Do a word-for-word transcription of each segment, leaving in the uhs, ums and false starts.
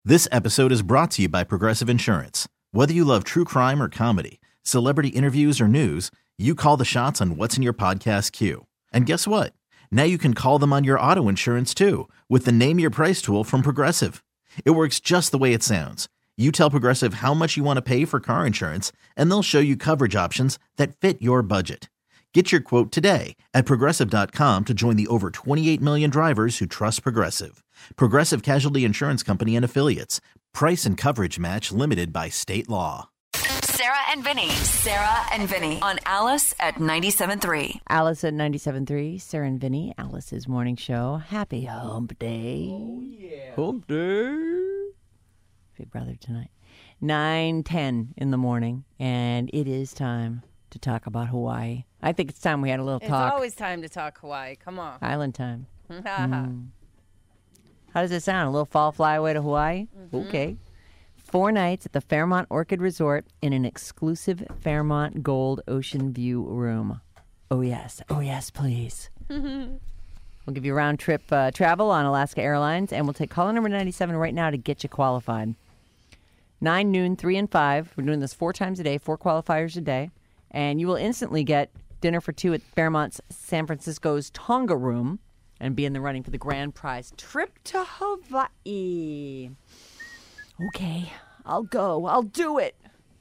This episode is brought to you by Progressive Insurance. Whether you love true crime or comedy, celebrity interviews or news, you call the shots on what's in your podcast queue. And guess what? Now you can call them on your auto insurance too with the Name Your Price tool from Progressive. It works just the way it sounds. You tell Progressive how much you want to pay for car insurance, and they'll show you coverage options that fit your budget. Get your quote today at Progressive dot com to join the over twenty-eight million drivers who trust Progressive. Progressive Casualty Insurance Company and Affiliates. Price and coverage match limited by state law. Sarah and Vinny. Sarah and Vinny on Alice at ninety-seven point three. Alice at ninety-seven point three. Sarah and Vinny, Alice's morning show. Happy Hump Day. Oh, yeah. Hump Day. Big Brother tonight. nine ten in the morning, and it is time to talk about Hawaii. I think it's time we had a little It's talk. It's always time to talk Hawaii. Come on. Island time. mm. How does it sound? A little fall fly away to Hawaii? Mm-hmm. Okay. Four nights at the Fairmont Orchid Resort in an exclusive Fairmont Gold Ocean View room. Oh, yes. Oh, yes, please. We'll give you round trip uh, travel on Alaska Airlines, and we'll take caller number ninety-seven right now to get you qualified. nine, noon, three, and five. We're doing this four times a day, four qualifiers a day. And you will instantly get dinner for two at Fairmont's San Francisco's Tonga Room and be in the running for the grand prize trip to Hawaii. Okay, I'll go. I'll do it.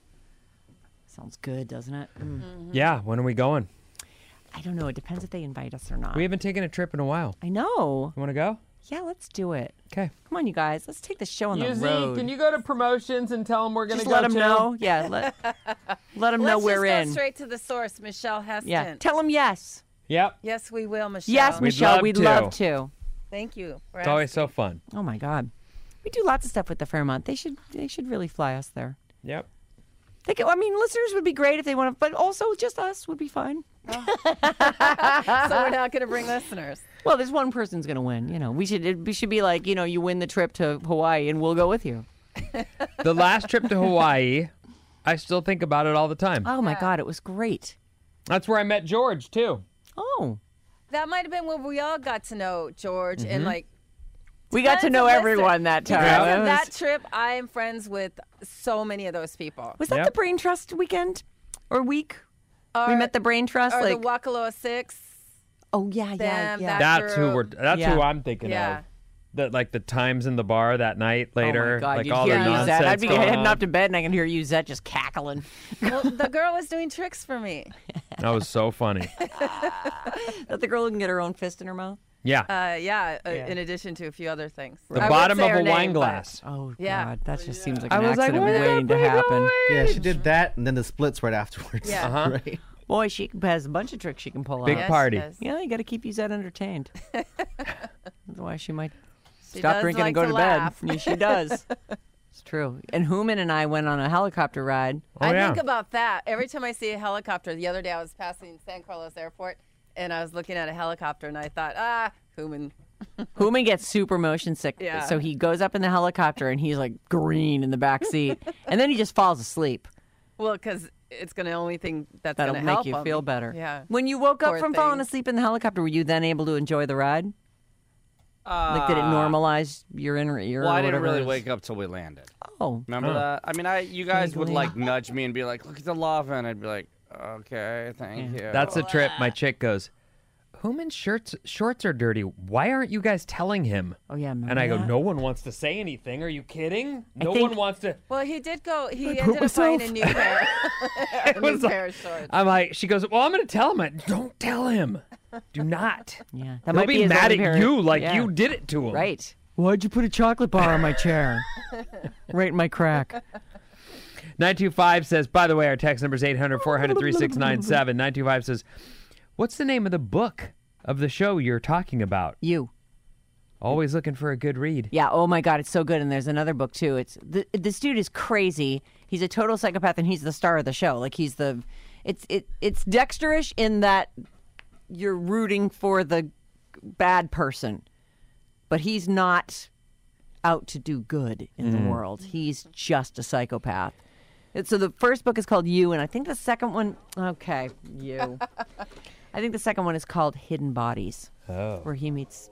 Sounds good, doesn't it? Mm. Mm-hmm. Yeah, when are we going? I don't know. It depends if they invite us or not. We haven't taken a trip in a while. I know. You want to go? Yeah, let's do it. Okay. Come on, you guys. Let's take the show on Yuzi, the road. Can you go to promotions and tell them we're going to Just go let them too? know. Yeah, let, let them know Let's we're just in. go straight to the source, Michelle Heston. Yeah, tell them yes. Yep. Yes, we will, Michelle. Yes, We'd Michelle, love we'd to. love to. Thank you. For It's always asking. so fun. Oh my God, we do lots of stuff with the Fairmont. They should, they should really fly us there. Yep. They could, I mean, listeners would be great if they want to, but also just us would be fine. So we're not going to bring listeners. Well, there's one person's going to win. You know, we should, it, we should be like, you know, you win the trip to Hawaii, and we'll go with you. The last trip to Hawaii, I still think about it all the time. Oh my God, it was great. That's where I met George, too. Oh, That might have been when we all got to know George Mm-hmm. and like. we got to tons know of everyone listeners. that time. Because That of was- that trip, I am friends with so many of those people. Was that Yep. the Brain Trust weekend or week? we Or- met the Brain Trust. Or like, the Wakaloa Six. oh yeah, yeah, them, yeah. that- That's who we're. That's Yeah. who I'm thinking Yeah. of. The like the times in the bar that night later, Oh my God, like you'd all hear the you, nonsense. Zed. I'd be going heading on. up to bed, and I can hear you, Zed, just cackling. Well, the girl was doing tricks for me. That was so funny. That the girl who can get her own fist in her mouth. Yeah. Uh, yeah, uh, Yeah. in addition to a few other things. the I won't bottom say of her a name, wine but- glass. Oh Yeah. God, that just seems like I an was like, accident where did waiting that to happen. Yeah, she did that, and then the splits right afterwards. Yeah. Uh-huh. Right? Boy, she has a bunch of tricks she can pull Big out. Yes, party. yes. Yeah, you got to keep you Zed entertained. Otherwise, she might She stop does drinking like and go to to, laugh. bed. Yeah, she does. It's true. And Hooman and I went on a helicopter ride. Oh I yeah. think about that every time I see a helicopter. The other day I was passing San Carlos Airport and I was looking at a helicopter and I thought, ah, human. Hooman gets super motion sick, Yeah. so he goes up in the helicopter and he's like green in the back seat, and then he just falls asleep. Well, because it's going to only thing that's That'll going to make help you him. feel better. Yeah. When you woke up Poor from falling thing. asleep in the helicopter, were you then able to enjoy the ride? Like, did it normalize your inner ear? Well, or I didn't whatever really it is? wake up till we landed. Oh, Remember Huh. that? I mean, I you guys would Giggly. like nudge me and be like, "Look at the lava," and I'd be like, "Okay, thank you." That's the trip. My chick goes, Hooman's shirts shorts are dirty. Why aren't you guys telling him? oh yeah. remember And I go, that? no one wants to say anything. Are you kidding? I No think- one wants to. Well, he did go, he poop ended up buying a myself? new pair, a new was like- pair of shorts. I'm like, she goes, well, I'm going to tell him. I, Don't tell him. Do not. Yeah, that He'll might be, his mad only at pair- you like yeah. you did it to him. Right. Why'd you put a chocolate bar on my chair? Right in my crack. nine two five says, by the way, our text number is eight hundred, four hundred, thirty-six ninety-seven. nine two five says, what's the name of the book of the show you're talking about? You. Always looking for a good read. Yeah. Oh my God, it's so good. And there's another book too. It's the, this dude is crazy. He's a total psychopath, and he's the star of the show. Like he's the, it's it it's Dexterish in that you're rooting for the bad person, but he's not out to do good in the world. He's just a psychopath. And so the first book is called You, and I think the second one, okay, You. I think the second one is called Hidden Bodies, Oh. where he meets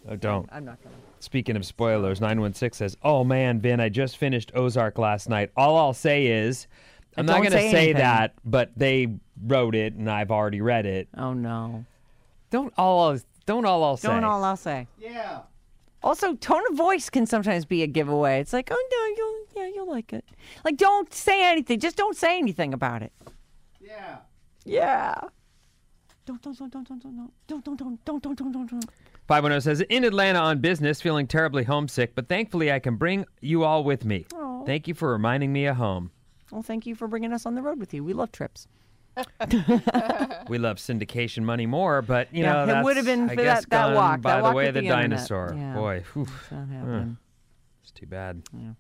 Oh, don't. I'm not gonna. Speaking of spoilers, nine one six says, "Oh man, Vin, I just finished Ozark last night. All I'll say is, I'm And not don't going to say say anything." that, but they wrote it and I've already read it. Oh no. Don't all don't all I'll say. Don't all I'll say. Yeah. Also, tone of voice can sometimes be a giveaway. It's like, oh no, you'll yeah, you'll like it. Like, don't say anything. Just don't say anything about it. Yeah. Yeah. Don't don't don't don't don't don't don't don't don't don't don't don't don't don't. five one zero says, in Atlanta on business, feeling terribly homesick, but thankfully I can bring you all with me. Aw. Thank you for reminding me of home. Well, thank you for bringing us on the road with you. We love trips. We love syndication money more, but you Yeah, know it that's, would have been I for guess, that- that gone walk, by that the walk way with of the, the internet. dinosaur. Yeah. Boy, whew, It's not happening. it's too bad.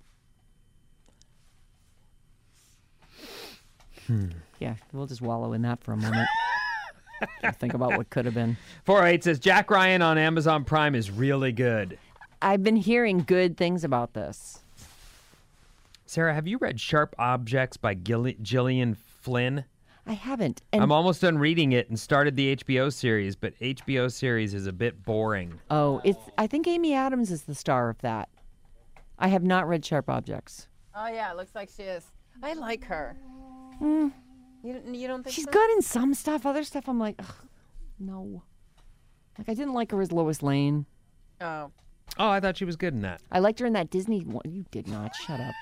Yeah, we'll just wallow in that for a moment. Think about what could have been. four oh eight says, Jack Ryan on Amazon Prime is really good. I've been hearing good things about this. Sarah, have you read Sharp Objects by Gill- Gillian Flynn? I haven't. And I'm almost done reading it and started the H B O series, but H B O series is a bit boring. oh, it's. I think Amy Adams is the star of that. I have not read Sharp Objects. Oh yeah, it looks like she is. I like her. Mm, You don't, you don't think she's so? good in some stuff. Other stuff, I'm like, ugh, no. Like I didn't like her as Lois Lane. Oh. Oh, I thought she was good in that. I liked her in that Disney one. You did not. Shut up.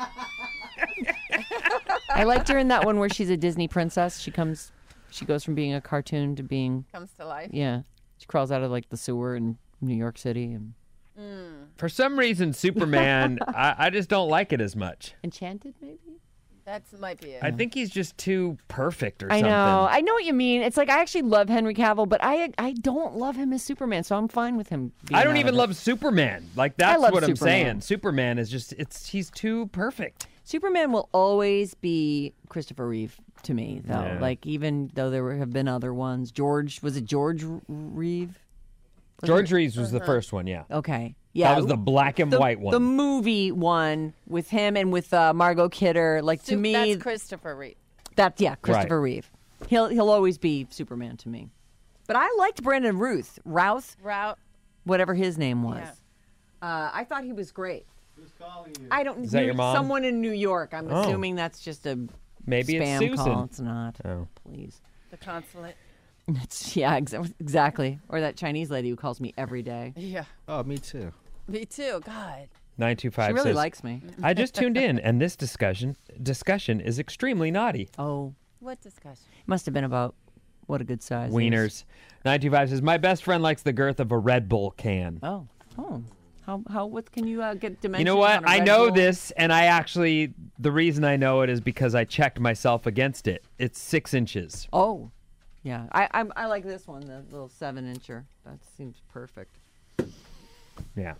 I liked her in that one where she's a Disney princess. She comes, she goes from being a cartoon to being, Comes to life. yeah. She crawls out of like the sewer in New York City and For some reason, Superman, I, I just don't like it as much. Enchanted, maybe. That might be it. I think he's just too perfect or I something. know. I know what you mean. It's like I actually love Henry Cavill, but I I don't love him as Superman, so I'm fine with him. Being I don't out even of it. love Superman. Like that's love what I'm Superman. saying. Superman is just it's he's too perfect. Superman will always be Christopher Reeve to me, though. Yeah. Like even though there were- have been other ones. George was it George Reeve? Was George it? Reeves was the first one, yeah. Okay. Yeah. That was the black and the, white one. The movie one with him and with uh, Margot Kidder. Like to Sup- me, that's Christopher Reeve. That's yeah, Christopher Right. Reeve. He'll he'll always be Superman to me. But I liked Brandon Ruth, Routh, Route. whatever his name was. Yeah. Uh, I thought he was great. Who's calling you? I don't. Is that your mom? Someone in New York. I'm Oh. assuming that's just a Maybe it's spam Susan. call. It's not. Oh. Please. The consulate. It's yeah, ex- exactly. Or that Chinese lady who calls me every day. Yeah. Oh, me too. Me too. God. nine two five She really says, likes me. I just tuned in and this discussion discussion is extremely naughty. Oh, What discussion? must have been about what a good size. is. Wieners. nine two five says, my best friend likes the girth of a Red Bull can. Oh, oh. How how what can you uh, get dimensions? You know what? on a I Red know Bull? this, and I actually, the reason I know it is because I checked myself against it. It's six inches. Oh, yeah. I I, I like this one, the little seven incher. That seems perfect. Yeah.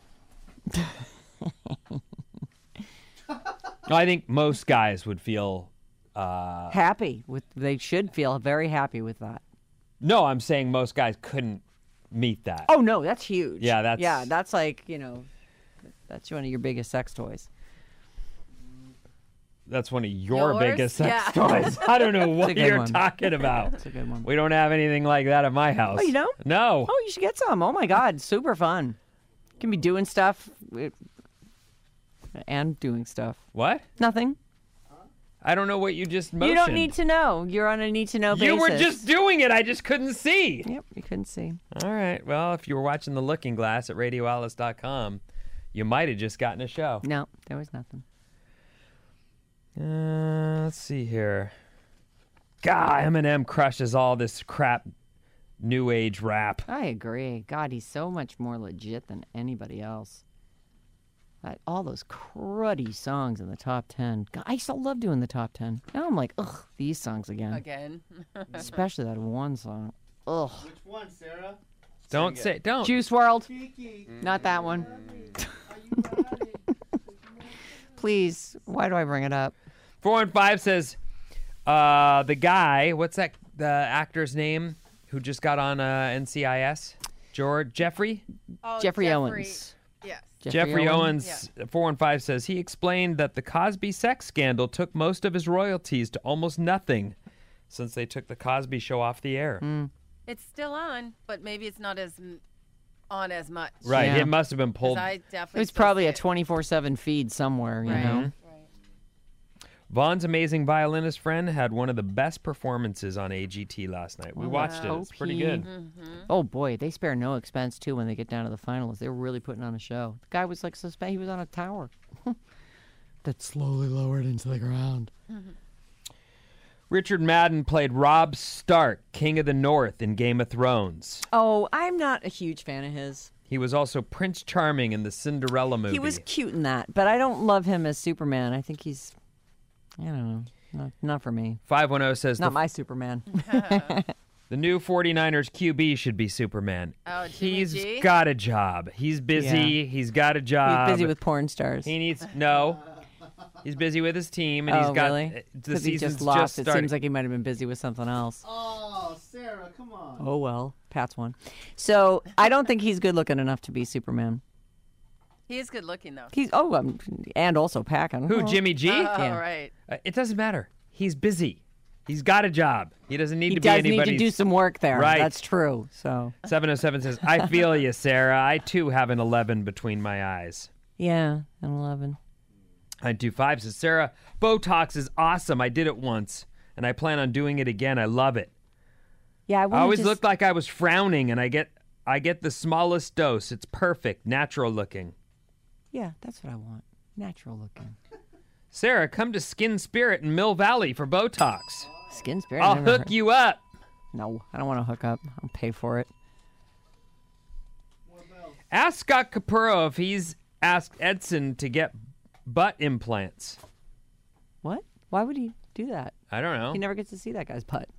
I think most guys would feel. Uh, Happy with they should feel very happy with that. no, I'm saying most guys couldn't meet that. Oh no, that's huge. Yeah, that's- yeah, that's like you know, that's one of your biggest sex toys. That's one of your Yours? biggest sex Yeah. toys. I don't know what good you're one. talking about. That's a good one. We don't have anything like that at my house. Oh, you don't? No. Oh, you should get some. Oh my God, super fun. You can be doing stuff uh, and doing stuff. What? Nothing. I don't know what you just motioned. You don't need to know. You're on a need to know basis. You were just doing it. I just couldn't see. Yep, you couldn't see. All right. Well, if you were watching The Looking Glass at radio alice dot com, you might have just gotten a show. No, there was nothing. Uh, let's see here. God, Eminem crushes all this crap new age rap. I agree. God, he's so much more legit than anybody else. Uh, all those cruddy songs in the top ten. God, I still love doing the top ten. Now I'm like, ugh, these songs again. Again. Especially that one song. Ugh. Which one, Sarah? Don't say, don't. Juice world. Kiki. Not that one. Are you ready? Please. Why do I bring it up? four one five says, uh, the guy, what's that, the actor's name who just got on uh, N C I S? George, Jeffrey? Oh, Jeffrey, Owens. Yes. Jeffrey, Owen? Owens, four one five says, he explained that the Cosby sex scandal took most of his royalties to almost nothing since they took the Cosby show off the air. Mm. It's still on, but maybe it's not as m- on as much. Right. Yeah. It must have been 'Cause pulled. I It definitely was still probably see a it. twenty-four seven feed somewhere, you Right. know? Right. Vaughn's amazing violinist friend had one of the best performances on A G T last night. We Oh, watched it. It's pretty good. Oh boy, they spare no expense too when they get down to the finals. They were really putting on a show. The guy was like suspended. He was on a tower that slowly lowered into the ground. Richard Madden played Robb Stark, King of the North in Game of Thrones. Oh, I'm not a huge fan of his. He was also Prince Charming in the Cinderella movie. He was cute in that, but I don't love him as Superman. I think he's, I don't know, not, not for me. five one zero says Not the, my Superman. the new 49ers Q B should be Superman. Oh, Jimmy He's G? got a job. He's busy. Yeah. He's got a job. He's busy with porn stars. He needs no. He's busy with his team, and oh, he's got really? the Because he season's just lost. it started. seems like he might have been busy with something else. Oh, Sarah, come on. Oh well, Pat's one. So I don't think he's good looking enough to be Superman. He is good looking though. He's oh, um, and also packing. Who, Jimmy G? Oh, Yeah. right. Uh, it doesn't matter. He's busy. He's got a job. He doesn't need He to does be need anybody's. to do some work there. Right. That's true. So seven oh seven says, I feel you, Sarah. I too have an eleven between my eyes. yeah, an eleven. nine two five says, Sarah, Botox is awesome. I did it once, and I plan on doing it again. I love it. Yeah, I, I wanna always just, looked like I was frowning, and I get I get the smallest dose. It's perfect, natural looking. Yeah, that's what I want. Natural looking. Sarah, come to Skin Spirit in Mill Valley for Botox. Skin spirit. I'll I never hook heard- you up. No, I don't want to hook up. I'll pay for it. Ask Scott Capurro if he's asked Edson to get butt implants. What? Why would he do that? I don't know. He never gets to see that guy's butt.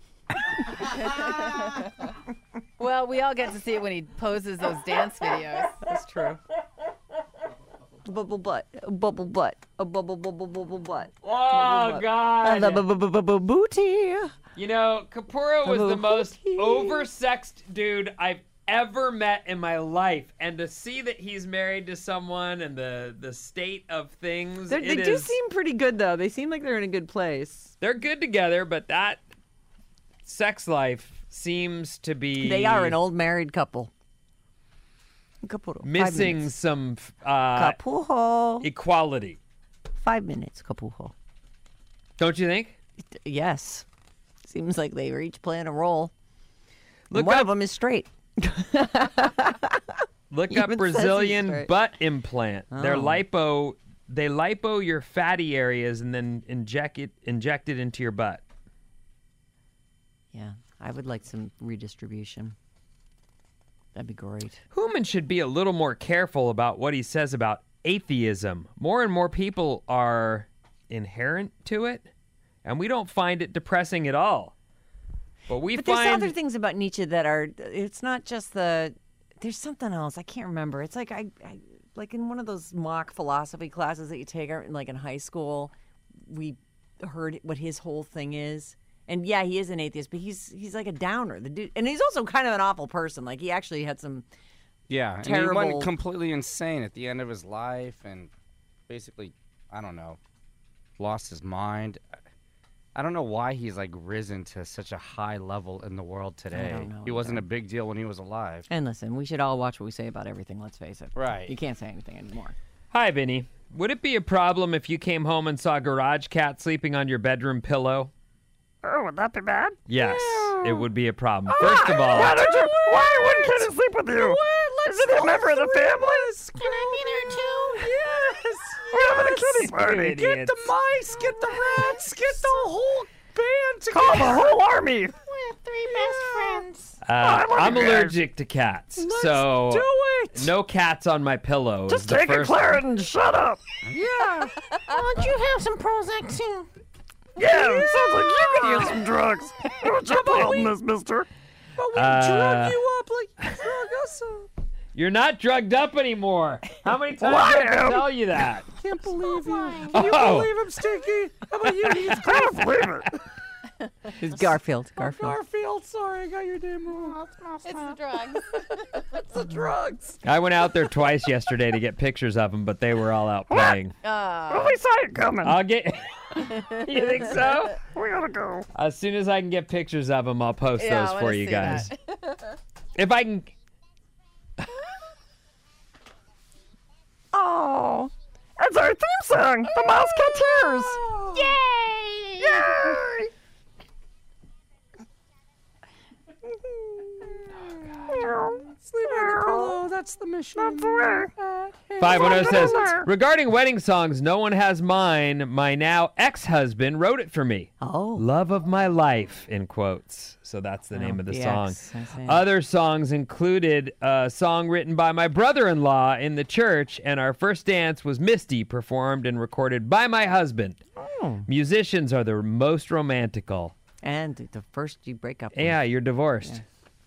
Well, we all get to see it when he poses those dance videos. That's true. Bubble butt, bubble butt, a bubble bubble bubble butt. Oh, A God. bu- bu- bu- bu- bu- booty. You know, Capurro was the most Booty. oversexed dude I've ever met in my life. And to see that he's married to someone and the, the state of things, They're- They it do is- seem pretty good, though. They seem like they're in a good place. they're good together, but that sex life seems to be... They are an old married couple. Couple. Five missing minutes. some uh, Couple. equality. Five minutes. Couple. Don't you think? Yes. Seems like they were each playing a role. And Look one up, of them is straight. look even up says he's Brazilian straight. butt implant. They're Oh. lipo. They lipo your fatty areas and then inject it inject it into your butt. Yeah, I would like some redistribution. That'd be great. Human should be a little more careful about what he says about atheism. More and more people are inherent to it, and we don't find it depressing at all. But we But find there's other things about Nietzsche that are. It's not just the. There's something else. I can't remember. It's like I, I like in one of those mock philosophy classes that you take, like in high school. We heard what his whole thing is. And yeah, he is an atheist, but he's he's like a downer. The dude, and he's also kind of an awful person. Like he actually had some. Yeah, and he Terrible. went completely insane at the end of his life, and basically, I don't know, lost his mind. I don't know why he's like risen to such a high level in the world today. don't know He wasn't either. a big deal when he was alive. And listen, we should all watch what we say about everything. Let's face it. Right. You can't say anything anymore. Hi, Vinny. Would it be a problem if you came home and saw Garage Cat sleeping on your bedroom pillow? Oh, would that be bad? Yes, it would be a problem. First of all, Why don't you? Why wouldn't Kenny sleep with you? Is it a member of the family? Can I be there too? Yes. We're having a kitty party. idiots. mice, get the rats, get the whole band together. Call the whole army. We're three best friends. uh, love I'm you guys. allergic to cats, so do it. no cats on my pillow. is Just the take a first... Claret and shut up. Yeah. Why don't you have some Prozac too? Yeah. Sounds like you could use some drugs. What's your problem, this mister? But we Uh, drug you up like you drug us up. You're not drugged up anymore. How many times Well, do I I have to am. tell you that? Can't believe you. Oh. Can you believe him, Stinky? How about you? I can't believe it. It's Garfield. Garfield. Garfield, sorry, I got your name wrong. It's the drugs. It's the drugs. I went out there twice yesterday to get pictures of them, but they were all out playing. Uh, We saw it coming. I'll get. You think so? We gotta go. As soon as I can get pictures of them, I'll post Yeah, I those wanna for you see guys. that. If I can. Oh, it's our theme song, the Musketeers. Yay! Yay! Sleep on the pillow. That's the mission. five one zero says, regarding wedding songs, no one has mine. My now ex-husband wrote it for me. Oh. Love of my life, in quotes. So that's the name Oh, of the the song. ex, I see. Other songs included a song written by my brother-in-law in the church, and our first dance was Misty, performed and recorded by my husband. Oh. Musicians are the most romantical. And the first you break up. Yeah, with. you're divorced.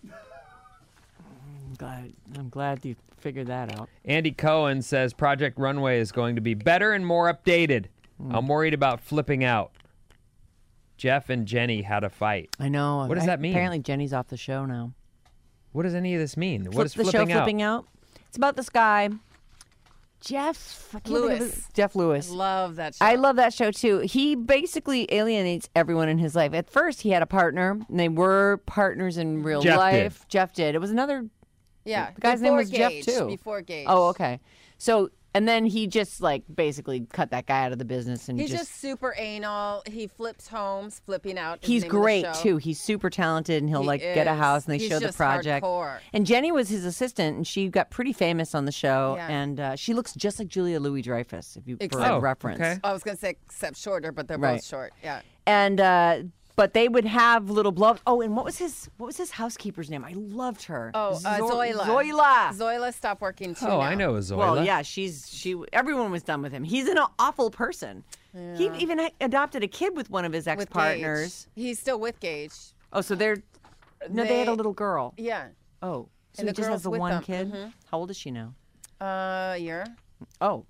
I'm glad. I'm glad you figured that out. Andy Cohen says Project Runway is going to be better and more updated. Mm. I'm worried about flipping out. Jeff and Jenny had a fight. I know. What does I- that mean? Apparently, Jenny's off the show now. What does any of this mean? Flip- what is the flipping show out? flipping out? It's about this guy, Jeff I can't think of Lewis. his- Jeff Lewis. Love that show. I love that show too. He basically alienates everyone in his life. At first, he had a partner, and they were partners in real Jeff life. did. Jeff did. It was another. Yeah. The guy's name before was Jeff, Gage, too. Before Gage. Oh, okay. So, and then he just like basically cut that guy out of the business, and He's just. just, super anal. He flips homes, flipping out. is the He's name of the great show. too. He's super talented, and he'll He like get a is. house, and they He's show the just project. hardcore. And Jenny was his assistant, and she got pretty famous on the show. Yeah. And uh, she looks just like Julia Louis-Dreyfus, if you for Except- a Oh, reference. okay. I was gonna say except shorter, but they're Right. both short. Yeah. And uh, but they would have little blow. Oh, and what was his what was his housekeeper's name? I loved her. Oh, uh, Zo- Zoila. Zoila. Zoila stopped working too. Oh, now. I know a Zoila. Well, yeah, she's she. Everyone was done with him. He's an awful person. He even ha- adopted a kid with one of his With ex-partners. Gage. He's still with Gage. Oh, so they're no, they, had a They- little girl. Yeah. Oh, so And he the just has girl's the with one them. kid. Mhm. How old is she now? Uh, year. Oh.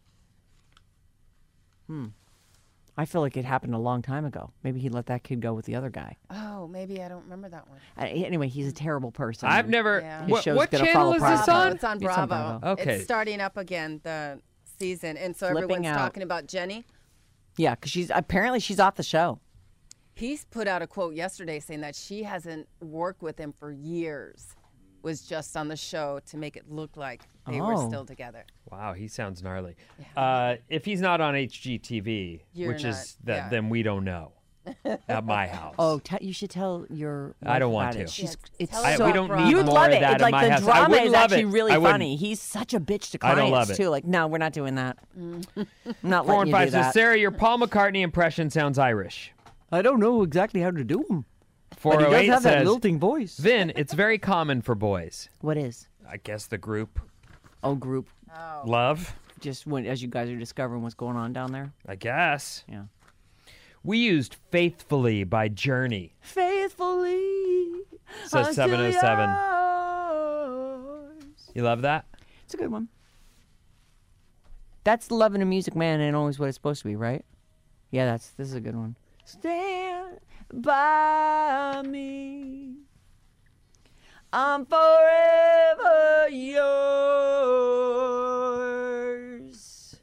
Hmm. I feel like it happened a long time ago. Maybe he let that kid go with the other guy. Oh, maybe I don't remember that one. Uh, anyway, he's a terrible person. I've never. Yeah. His What, show's what gonna channel fall is apart. this Bravo. on? It's on It's on Bravo. Bravo. Okay. It's starting up again the season, and so Flipping everyone's out. talking about Jenny. Yeah, because she's apparently she's off the show. He's put out a quote yesterday saying that she hasn't worked with him for years. Was just on the show to make it look like they were Oh. still together. Wow, he sounds gnarly. Uh, if he's not on H G T V, You're which is not- that, yeah. then we don't know. At my house. Oh, t- you should tell your. I don't wife want about it. to. She's, Yeah, it's tell so. her I- we don't Bravo. need You'd more love of it. that It's in like my the house. I drama wouldn't is love actually it. really I wouldn't. funny. He's such a bitch to I clients don't love it. too. Like, no, we're not doing that. I'm not Four letting and you five do says, that. Sarah, your Paul McCartney impression sounds Irish. I don't know exactly how to do them, four oh eight says, voice. Vin, it's very common for boys. What is? I guess the group Oh, group. love. Just when as you guys are discovering what's going on down there. I guess. Yeah. We used Faithfully by Journey. Faithfully. Says until seven oh seven. yours. You love that? It's a good one. That's loving a music man and always what it's supposed to be, right? Yeah, that's this is a good one. Stand by me. I'm forever yours.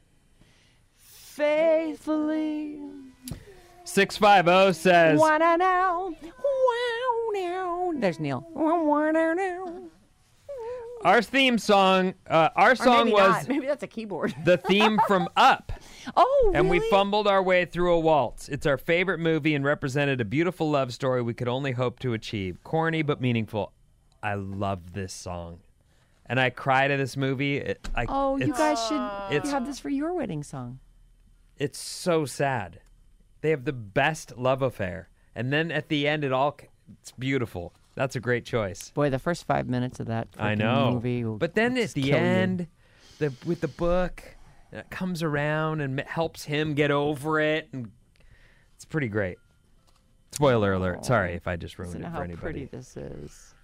Faithfully. six five zero says, Wow now. Wow now. There's Neil. Wow now now. our theme song, uh, our Or song maybe was not. Maybe that's a keyboard. the theme from Up. Oh, And we really? fumbled our way through a waltz. It's our favorite movie and represented a beautiful love story we could only hope to achieve. Corny but meaningful. I love this song. And I cry to this movie. It, I, Oh, you it's, guys should it's- have this for your wedding song. It's so sad. They have the best love affair. And then at the end, it all, it's beautiful. That's a great choice. Boy, the first five minutes of that I freaking know. movie will But then at just the kill you. end, the with the book, it comes around and m- helps him get over it, and it's pretty great. Spoiler alert. Sorry if I just ruined Listen it to for how anybody. pretty this is.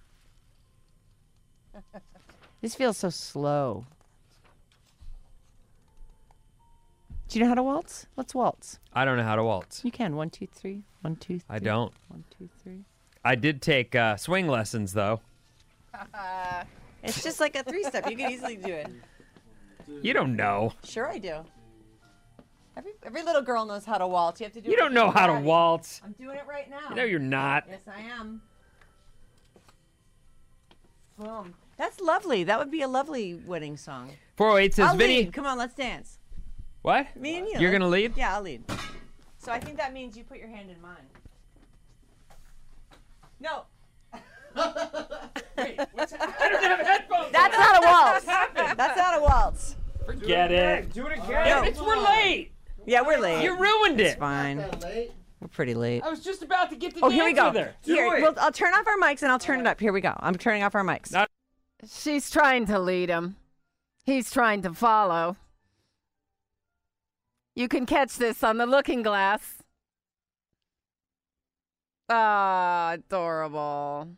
This feels so slow. Do you know how to waltz? Let's waltz. I don't know how to waltz. You can. One, two, three. One, two, three. I don't. One, two, three. I did take uh, swing lessons though. It's just like a three-step. You can easily do it. You don't know. Sure, I do. Every every little girl knows how to waltz. You have to do. You it don't with know your how to body. waltz. I'm doing it right now. No, you're not. Yes, I am. Boom. That's lovely. That would be a lovely wedding song. four oh eight says, I'll Vinny. lead. Come on, let's dance. What? Me and you. You're going to lead? Yeah, I'll lead. So I think that means you put your hand in mine. No. Wait, what's happening? I don't have headphones. That's not a waltz. happened? That's not a waltz. Forget it. Do it again. Yeah, it's, we're late. Yeah, we're late. You ruined It's it. fine. We're pretty late. I was just about to get to Oh, dance here we go. with her. Here, it. well, I'll turn off our mics and I'll turn it up. Here we go. I'm turning off our mics. Not- She's trying to lead him. He's trying to follow. You can catch this on the looking glass. Ah, adorable.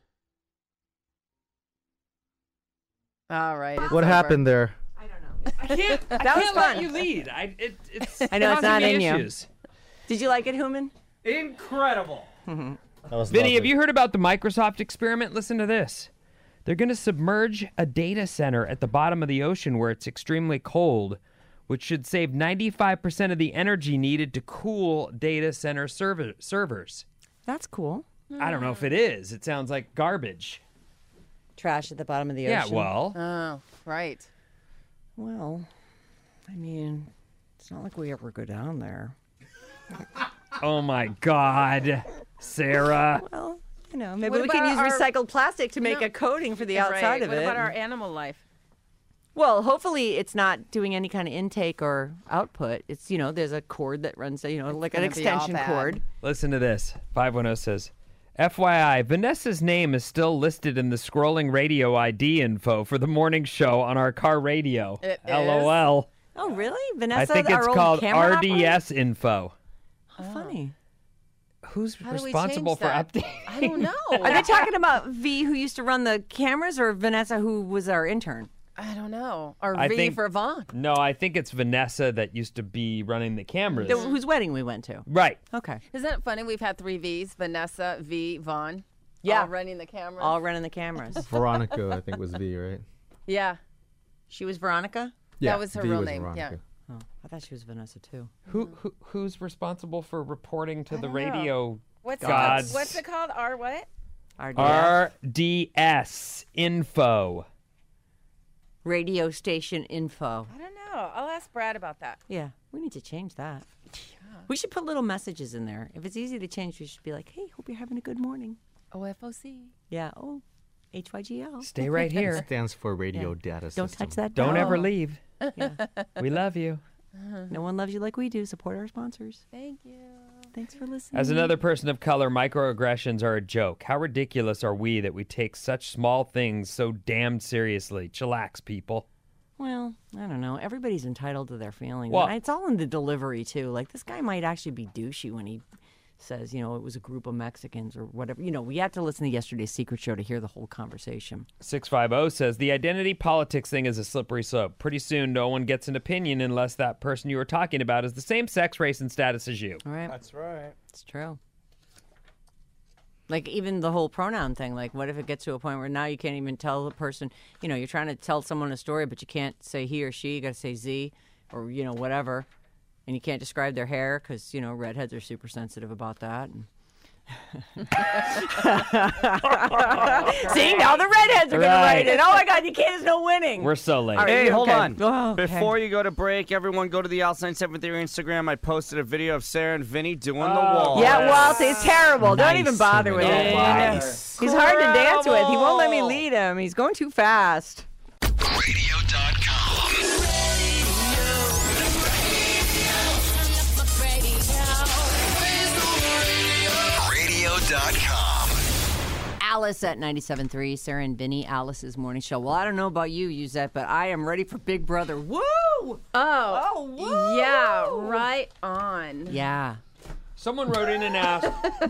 All right. It's What over. happened there? I don't know. I can't, I That was can't fun. let you lead. I, it, it's I know, it's causing not me in you. issues. Did you like it, Human? Incredible. That was Vinny, lovely. have you heard about the Microsoft experiment? Listen to this. They're going to submerge a data center at the bottom of the ocean where it's extremely cold, which should save ninety-five percent of the energy needed to cool data center server- servers. That's cool. I don't know if it is. It sounds like garbage. Trash at the bottom of the Yeah, ocean. well, Oh, right. Well, I mean, it's not like we ever go down there. oh my God, Sarah. Well, you know, maybe What we can use about our- recycled plastic to make No. a coating for the Right. outside of what it. about our animal life? Well, hopefully it's not doing any kind of intake or output. It's, you know, there's a cord that runs, you know, like an gonna be all extension bad. cord. Listen to this. five one zero says, F Y I, Vanessa's name is still listed in the scrolling radio I D info for the morning show on our car radio. It LOL. Oh, really? I Vanessa, think our it's old called camera R D S info. operator? How funny. Who's How do we responsible change for that? updating? I don't know. Are they talking about V, who used to run the cameras, or Vanessa, who was our intern? I don't know. Or I V think- for Vaughn. No, I think it's Vanessa that used to be running the cameras. The, whose wedding we went to. Right. Okay. Isn't it funny? We've had three V's: Vanessa, V, Vaughn. Yeah. All running the camera. All running the cameras. Veronica, I think, was V, right? Yeah. She was Veronica? Yeah, that was her V real was name. Veronica. Oh, I thought she was Vanessa, too. Who, who Who's responsible for reporting to the don't know. radio? What's Gods. it, what's it called? R what? R D S. R D S info. Radio station info. I don't know. I'll ask Brad about that. Yeah, we need to change that. We should put little messages in there. If it's easy to change, we should be like, hey, hope you're having a good morning. O F O C. Yeah, oh, H Y G L. Stay right here. Stands for Radio Data System. Don't touch that. Don't dial. ever leave. Yeah. We love you. No one loves you like we do. Support our sponsors. Thank you. Thanks for listening. As another person of color, microaggressions are a joke. How ridiculous are we that we take such small things so damned seriously? Chillax, people. Well, I don't know. Everybody's entitled to their feelings. Well- And it's all in the delivery, too. Like, this guy might actually be douchey when he says, you know, it was a group of Mexicans or whatever. You know, we had to listen to yesterday's Secret Show to hear the whole conversation. six five zero says, the identity politics thing is a slippery slope. Pretty soon, no one gets an opinion unless that person you were talking about is the same sex, race, and status as you. All right? That's right. It's true. Like, even the whole pronoun thing. Like, what if it gets to a point where now you can't even tell the person, you know, you're trying to tell someone a story, but you can't say he or she. You got to say Z or, you know, whatever. And you can't describe their hair because, you know, redheads are super sensitive about that. And see, now the redheads are going to Right. write it. Oh, my God, you can't. There's no winning. We're so late. All right, Hey, hold okay. on. Oh, okay. Before you go to break, everyone go to the Alice nine seven three Instagram. I posted a video of Sarah and Vinny doing the wall. Yeah, Walt is terrible. Don't even Nice. bother with it. Nice. He's hard to dance with. He won't let me lead him. He's going too fast. radio dot com. radio dot com. Alice at ninety-seven point three, Sarah and Vinny, Alice's morning show. Well, I don't know about you, Yuzette, but I am ready for Big Brother. Woo! Oh. Oh, woo! Yeah, right on. Yeah. Someone wrote in and asked.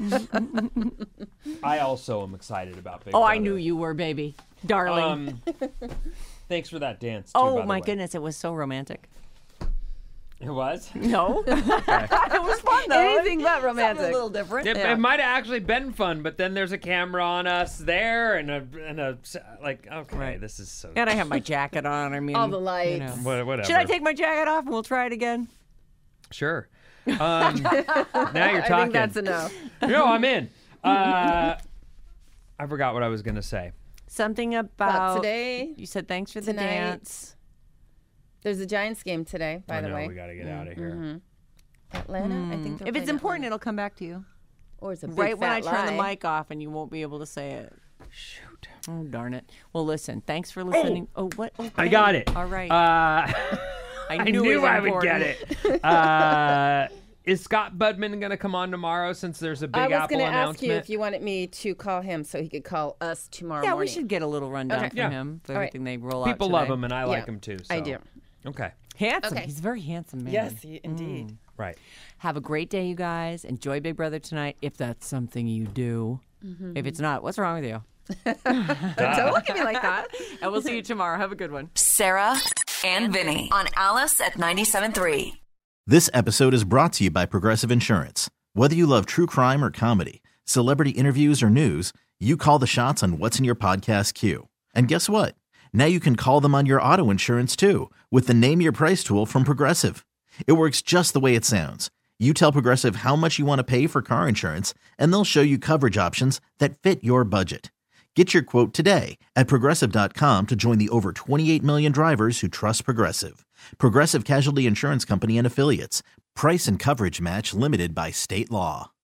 I also am excited about Big Oh, Brother. I knew you were, baby. Darling. Um, thanks for that dance. Too, oh, by the my way. goodness. It was so romantic. It was? No. It was fun, though. Anything but Something romantic. a little different. It, Yeah. it might have actually been fun, but then there's a camera on us there and a, and a like, okay, Right. this is so... And I have my jacket on. I mean, All the you lights. know. What- Whatever. Should I take my jacket off and we'll try it again? Sure. Um, now you're I talking. think that's a no. No, I'm in. Uh, I forgot what I was going to say. Something About about today. You said thanks for the Tonight. dance. There's a Giants game today, by I the know, way. we got to get out of here. Mm-hmm. Atlanta, I think. they're If it's playing important, Atlanta. it'll come back to you. Or it's a big Right when I fat turn the lie. mic off and you won't be able to say it. Shoot. Oh, darn it. Well, listen, thanks for listening. Oh, what? Oh, I got it. All right. Uh, I I knew, knew, it was I would get important. it. Uh, is Scott Budman going to come on tomorrow since there's a Big I was Apple going to ask announcement? you if you wanted me to call him so he could call us tomorrow Yeah, morning. we should get a little rundown Okay. from Yeah. him for All right. everything they roll People out love today. him, and I Yeah, like him too. So. I do. Okay. Handsome. Okay. He's a very handsome man. Yes, he, indeed. Right. Have a great day, you guys. Enjoy Big Brother tonight, if that's something you do. Mm-hmm. If it's not, what's wrong with you? Don't look at me like that. And we'll see you tomorrow. Have a good one. Sarah and Vinny on Alice at ninety-seven point three. This episode is brought to you by Progressive Insurance. Whether you love true crime or comedy, celebrity interviews or news, you call the shots on what's in your podcast queue. And guess what? Now you can call them on your auto insurance too with the Name Your Price tool from Progressive. It works just the way it sounds. You tell Progressive how much you want to pay for car insurance, and they'll show you coverage options that fit your budget. Get your quote today at Progressive dot com to join the over twenty-eight million drivers who trust Progressive. Progressive Casualty Insurance Company and Affiliates. Price and coverage match limited by state law.